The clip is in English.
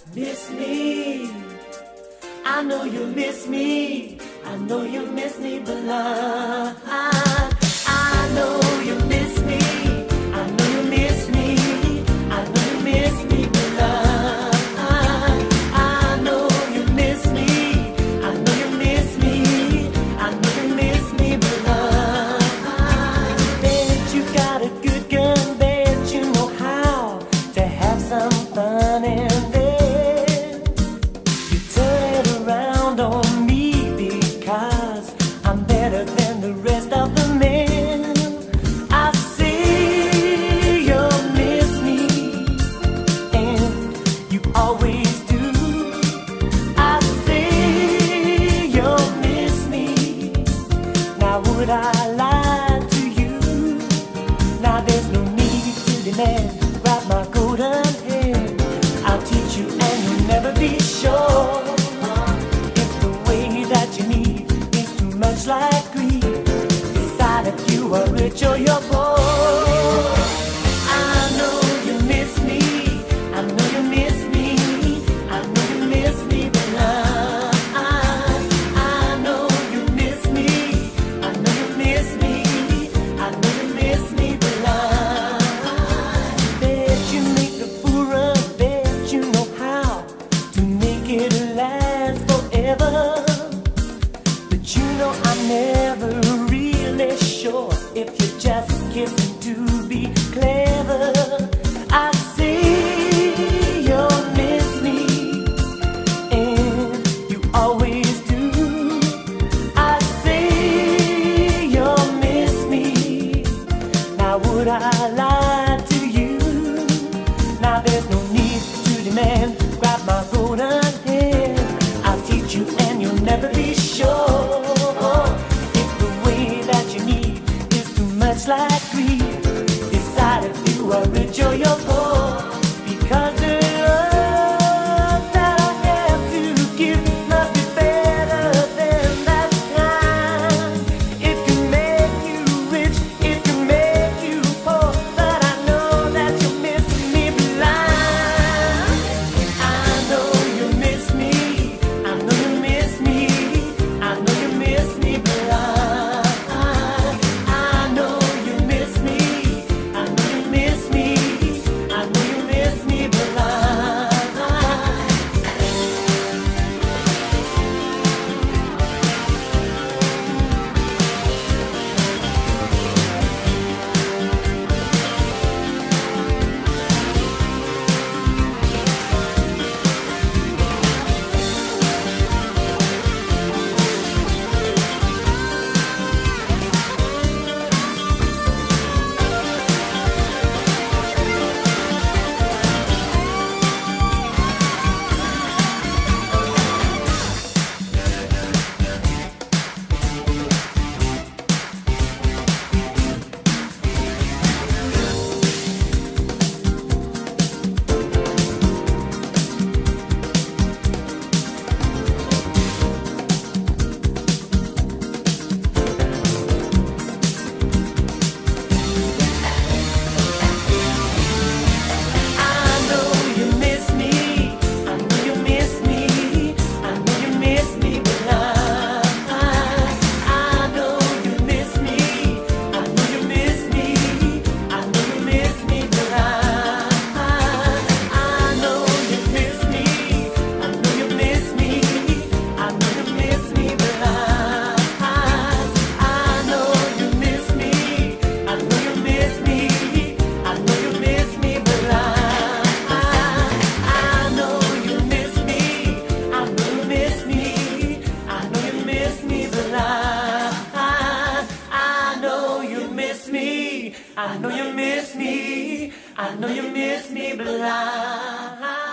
Miss me, I know you miss me. I know you miss me, but I know you miss me. I know you miss me. I know you miss me, but I know you miss me. I know you miss me. I know you miss me, but bet you got a good gun. Bet you know how to have some fun in there. Better than the rest of the men. I see you miss me, and you always do. I see you miss me. Now would I lie to you? Now there's no need to demand. Grab my golden hand, I'll teach you and you'll never be sure. If the way that you need much like greed, decide if you are rich or you're poor. I know you miss me. I know you miss me. I know you miss me, but I know you miss me. I know you miss me. I know you miss me, but bet you make the fool run. Bet you know how to make it last forever. I'm never really sure if you're just kissing to be clever. I see you miss me, and you always do. I see you miss me. Now would I lie to you? Now there's no need to demand. Grab my golden hand, I'll teach you and you'll never be sure. Much like greed, decide if you are rich or you're poor. Because the love that I have to give must be better than that kind. It can make you rich, it can make you poor, but I know that you miss me blind. I know you miss me. I know you miss me. I know you miss me blind. I know you miss me. I know you miss me blind.